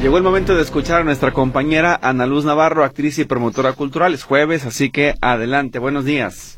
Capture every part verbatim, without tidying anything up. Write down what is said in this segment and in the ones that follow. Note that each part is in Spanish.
Llegó el momento de escuchar a nuestra compañera Ana Luz Navarro, actriz y promotora cultural. Es jueves, así que adelante, buenos días.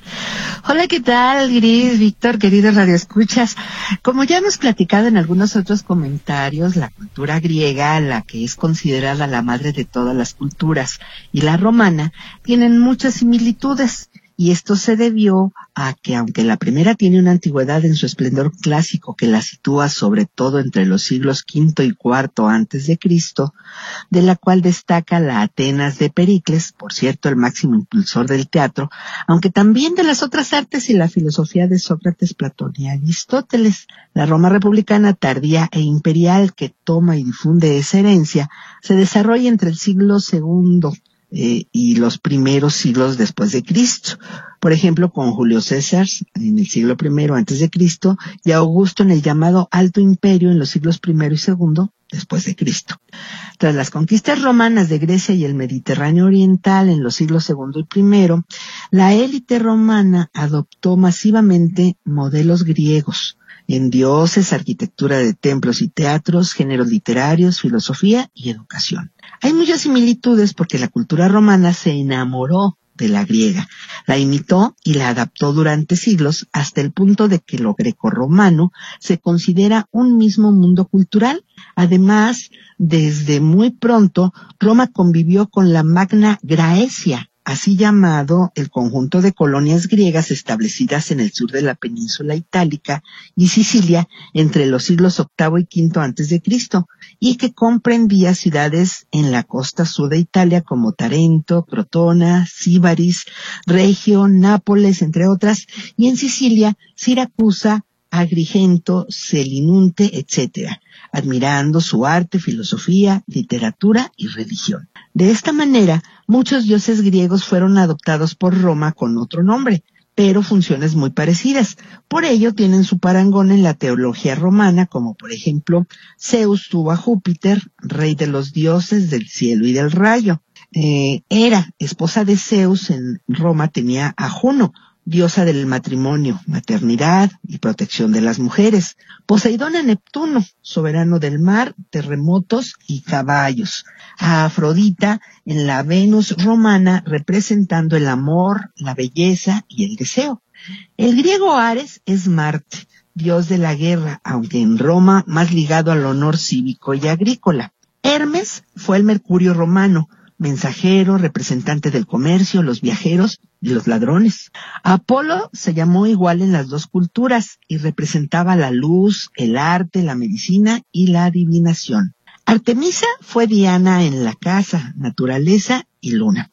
Hola, ¿qué tal, Gris, Víctor, queridos radioescuchas? Como ya hemos platicado en algunos otros comentarios, la cultura griega, la que es considerada la madre de todas las culturas, y la romana, tienen muchas similitudes. Y esto se debió a que, aunque la primera tiene una antigüedad en su esplendor clásico que la sitúa sobre todo entre los siglos quinto y cuarto antes de Cristo, de la cual destaca la Atenas de Pericles, por cierto el máximo impulsor del teatro, aunque también de las otras artes y la filosofía de Sócrates, Platón y Aristóteles. La Roma republicana tardía e imperial, que toma y difunde esa herencia, se desarrolla entre el siglo segundo Eh, y los primeros siglos después de Cristo. Por ejemplo, con Julio César en el siglo primero antes de Cristo y Augusto en el llamado Alto Imperio en los siglos primero y segundo después de Cristo. Tras las conquistas romanas de Grecia y el Mediterráneo oriental en los siglos segundo y primero, la élite romana adoptó masivamente modelos griegos en dioses, arquitectura de templos y teatros, géneros literarios, filosofía y educación. Hay muchas similitudes porque la cultura romana se enamoró de la griega, la imitó y la adaptó durante siglos hasta el punto de que lo grecorromano se considera un mismo mundo cultural. Además, desde muy pronto, Roma convivió con la Magna Graecia, así llamado el conjunto de colonias griegas establecidas en el sur de la península itálica y Sicilia entre los siglos octavo y quinto antes de Cristo, y que comprendía ciudades en la costa sur de Italia como Tarento, Crotona, Síbaris, Regio, Nápoles, entre otras, y en Sicilia, Siracusa, Agrigento, Selinunte, etcétera, admirando su arte, filosofía, literatura y religión. De esta manera, muchos dioses griegos fueron adoptados por Roma con otro nombre, pero funciones muy parecidas. Por ello tienen su parangón en la teología romana, como por ejemplo, Zeus tuvo a Júpiter, rey de los dioses del cielo y del rayo. Eh, Hera, esposa de Zeus en Roma, tenía a Juno, diosa del matrimonio, maternidad y protección de las mujeres. Poseidón a Neptuno, soberano del mar, terremotos y caballos. A Afrodita en la Venus romana, representando el amor, la belleza y el deseo. El griego Ares es Marte, dios de la guerra, aunque en Roma más ligado al honor cívico y agrícola. Hermes fue el Mercurio romano, mensajero, representante del comercio, los viajeros y los ladrones. Apolo se llamó igual en las dos culturas y representaba la luz, el arte, la medicina y la adivinación. Artemisa fue Diana en la casa, naturaleza y luna.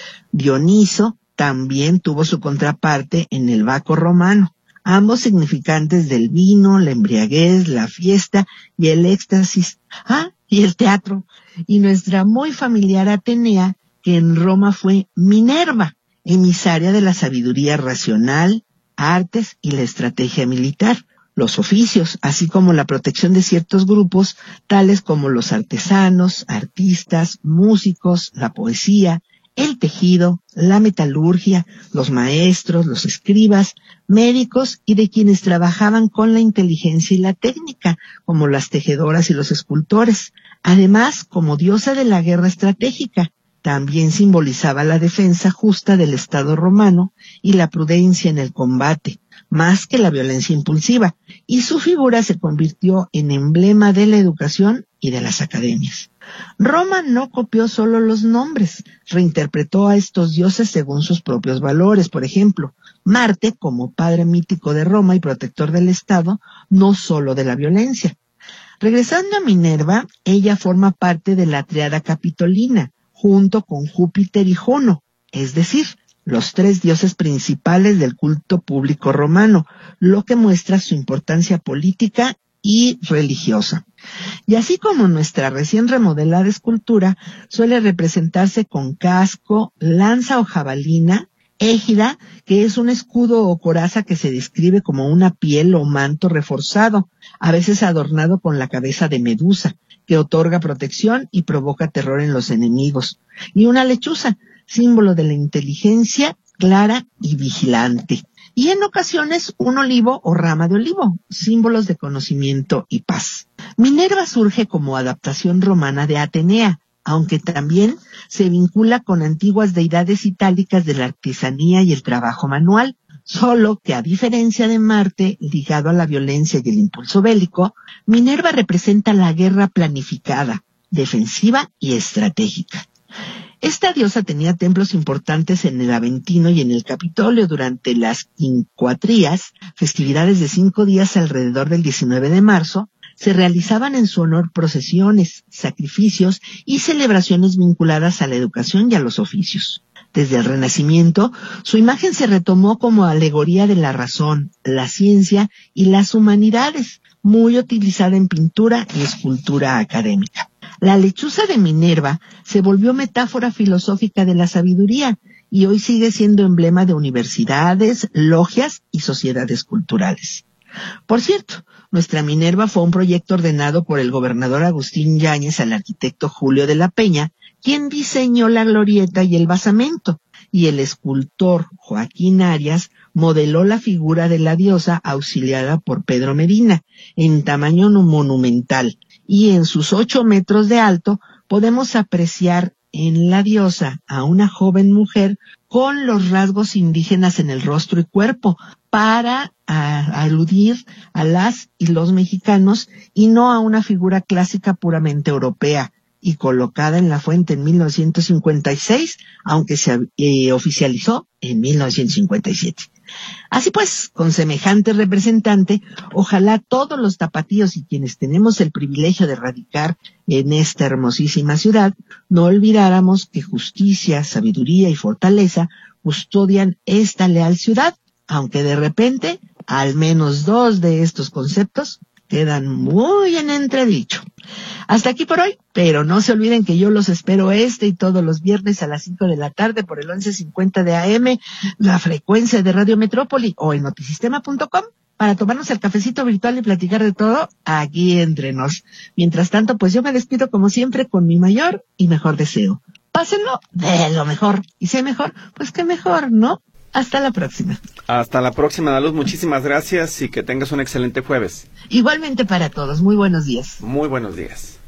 Dioniso también tuvo su contraparte en el Baco romano, ambos significantes del vino, la embriaguez, la fiesta y el éxtasis. Ah, y el teatro. Y nuestra muy familiar Atenea, que en Roma fue Minerva, emisaria de la sabiduría racional, artes y la estrategia militar, los oficios, así como la protección de ciertos grupos, tales como los artesanos, artistas, músicos, la poesía, el tejido, la metalurgia, los maestros, los escribas, médicos y de quienes trabajaban con la inteligencia y la técnica, como las tejedoras y los escultores. Además, como diosa de la guerra estratégica, también simbolizaba la defensa justa del Estado romano y la prudencia en el combate, más que la violencia impulsiva, y su figura se convirtió en emblema de la educación y de las academias. Roma no copió solo los nombres, reinterpretó a estos dioses según sus propios valores. Por ejemplo, Marte, como padre mítico de Roma y protector del Estado, no solo de la violencia. Regresando a Minerva, ella forma parte de la triada capitolina, junto con Júpiter y Juno, es decir, los tres dioses principales del culto público romano, lo que muestra su importancia política y religiosa. Y así como nuestra recién remodelada escultura suele representarse con casco, lanza o jabalina, égida, que es un escudo o coraza que se describe como una piel o manto reforzado, a veces adornado con la cabeza de Medusa, que otorga protección y provoca terror en los enemigos, y una lechuza, símbolo de la inteligencia clara y vigilante. y en ocasiones un olivo o rama de olivo, símbolos de conocimiento y paz. Minerva surge como adaptación romana de Atenea, aunque también se vincula con antiguas deidades itálicas de la artesanía y el trabajo manual, solo que a diferencia de Marte, ligado a la violencia y el impulso bélico, Minerva representa la guerra planificada, defensiva y estratégica. Esta diosa tenía templos importantes en el Aventino y en el Capitolio durante las quincuatrías, festividades de cinco días alrededor del diecinueve de marzo, se realizaban en su honor procesiones, sacrificios y celebraciones vinculadas a la educación y a los oficios. Desde el Renacimiento, su imagen se retomó como alegoría de la razón, la ciencia y las humanidades, muy utilizada en pintura y escultura académica. La lechuza de Minerva se volvió metáfora filosófica de la sabiduría y hoy sigue siendo emblema de universidades, logias y sociedades culturales. Por cierto, nuestra Minerva fue un proyecto ordenado por el gobernador Agustín Yáñez al arquitecto Julio de la Peña, quien diseñó la glorieta y el basamento, y el escultor Joaquín Arias modeló la figura de la diosa auxiliada por Pedro Medina, en tamaño monumental, y en sus ocho metros de alto podemos apreciar en la diosa a una joven mujer con los rasgos indígenas en el rostro y cuerpo, para a, aludir a las y los mexicanos y no a una figura clásica puramente europea, y colocada en la fuente en mil novecientos cincuenta y seis, aunque se eh, oficializó en mil novecientos cincuenta y siete. Así pues, con semejante representante, ojalá todos los tapatíos y quienes tenemos el privilegio de radicar en esta hermosísima ciudad, no olvidáramos que justicia, sabiduría y fortaleza custodian esta leal ciudad, aunque de repente, al menos dos de estos conceptos quedan muy en entredicho. Hasta aquí por hoy, pero no se olviden que yo los espero este y todos los viernes a las cinco de la tarde por el once cincuenta de A M, la frecuencia de Radio Metrópoli o en notisistema punto com para tomarnos el cafecito virtual y platicar de todo aquí entre nos. Mientras tanto, pues yo me despido como siempre con mi mayor y mejor deseo. Pásenlo de lo mejor, y si hay mejor, pues qué mejor, ¿no? Hasta la próxima. Hasta la próxima, Ana Luz. Muchísimas gracias y que tengas un excelente jueves. Igualmente para todos. Muy buenos días. Muy buenos días.